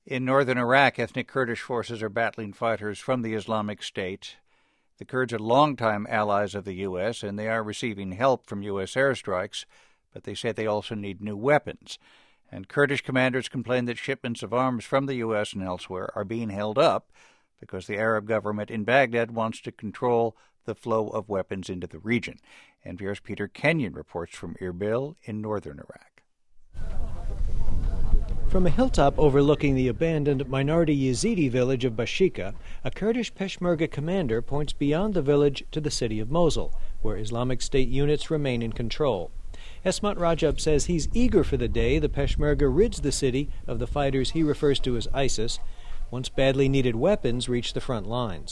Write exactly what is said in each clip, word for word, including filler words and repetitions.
In northern Iraq, ethnic Kurdish forces are battling fighters from the Islamic State. The Kurds are longtime allies of the U S, and they are receiving help from U S airstrikes, but they say they also need new weapons. And Kurdish commanders complain that shipments of arms from the U S and elsewhere are being held up because the Arab government in Baghdad wants to control the flow of weapons into the region. N P R's Peter Kenyon reports from Erbil in northern Iraq. From a hilltop overlooking the abandoned minority Yazidi village of Bashika, a Kurdish Peshmerga commander points beyond the village to the city of Mosul, where Islamic State units remain in control. Esmat Rajab says he's eager for the day the Peshmerga rids the city of the fighters he refers to as ISIS, once badly needed weapons reach the front lines.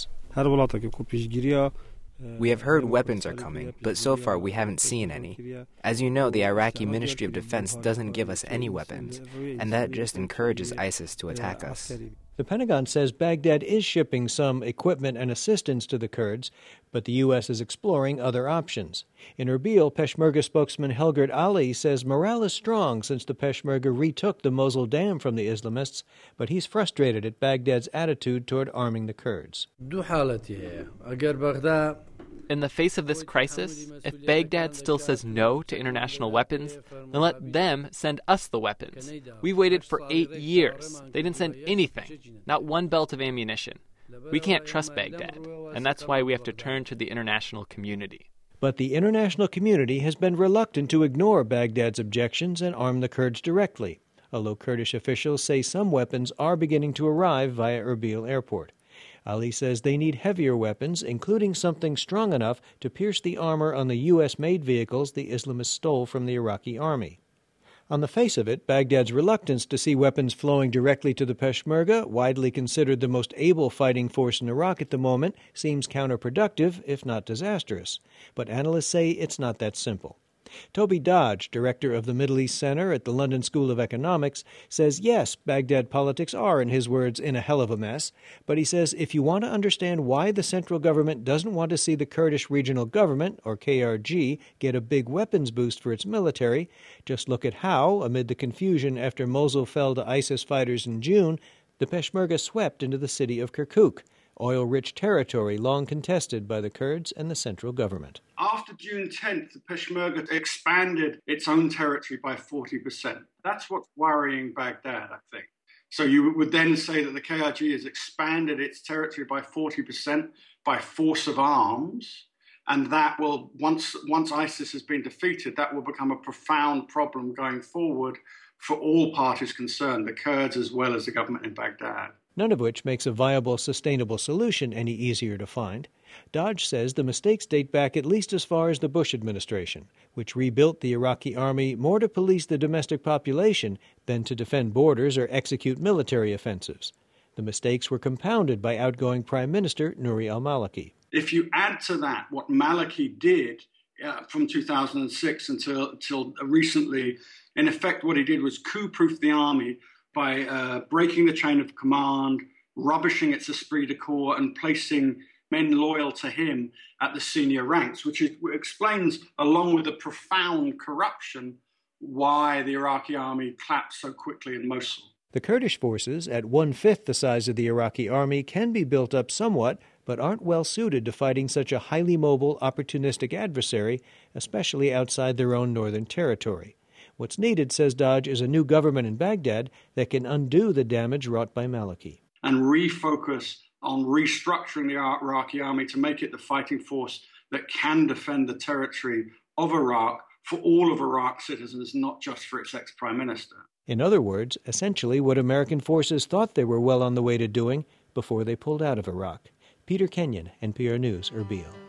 We have heard weapons are coming, but so far we haven't seen any. As you know, the Iraqi Ministry of Defense doesn't give us any weapons, and that just encourages ISIS to attack us. The Pentagon says Baghdad is shipping some equipment and assistance to the Kurds, but the U S is exploring other options. In Erbil, Peshmerga spokesman Helgert Ali says morale is strong since the Peshmerga retook the Mosul Dam from the Islamists, but he's frustrated at Baghdad's attitude toward arming the Kurds. In the face of this crisis, if Baghdad still says no to international weapons, then let them send us the weapons. We've waited for eight years. They didn't send anything, not one belt of ammunition. We can't trust Baghdad, and that's why we have to turn to the international community. But the international community has been reluctant to ignore Baghdad's objections and arm the Kurds directly, although Kurdish officials say some weapons are beginning to arrive via Erbil airport. Ali says they need heavier weapons, including something strong enough to pierce the armor on the U S-made vehicles the Islamists stole from the Iraqi army. On the face of it, Baghdad's reluctance to see weapons flowing directly to the Peshmerga, widely considered the most able fighting force in Iraq at the moment, seems counterproductive, if not disastrous. But analysts say it's not that simple. Toby Dodge, director of the Middle East Center at the London School of Economics, says yes, Baghdad politics are, in his words, in a hell of a mess. But he says if you want to understand why the central government doesn't want to see the Kurdish Regional Government, or K R G, get a big weapons boost for its military, just look at how, amid the confusion after Mosul fell to ISIS fighters in June, the Peshmerga swept into the city of Kirkuk, oil-rich territory long contested by the Kurds and the central government. After June tenth, the Peshmerga expanded its own territory by forty percent. That's what's worrying Baghdad, I think. So you would then say that the K R G has expanded its territory by forty percent by force of arms, and that will, once, once ISIS has been defeated, that will become a profound problem going forward for all parties concerned, the Kurds as well as the government in Baghdad. None of which makes a viable, sustainable solution any easier to find. Dodge says the mistakes date back at least as far as the Bush administration, which rebuilt the Iraqi army more to police the domestic population than to defend borders or execute military offensives. The mistakes were compounded by outgoing Prime Minister Nouri al-Maliki. If you add to that what Maliki did uh, from two thousand six until, until recently, in effect what he did was coup-proof the army by uh, breaking the chain of command, rubbishing its esprit de corps, and placing men loyal to him at the senior ranks, which is, explains, along with the profound corruption, why the Iraqi army collapsed so quickly in Mosul. The Kurdish forces, at one-fifth the size of the Iraqi army, can be built up somewhat, but aren't well suited to fighting such a highly mobile, opportunistic adversary, especially outside their own northern territory. What's needed, says Dodge, is a new government in Baghdad that can undo the damage wrought by Maliki. And refocus on restructuring the Iraqi army to make it the fighting force that can defend the territory of Iraq for all of Iraq's citizens, not just for its ex-prime minister. In other words, essentially what American forces thought they were well on the way to doing before they pulled out of Iraq. Peter Kenyon, N P R News, Erbil.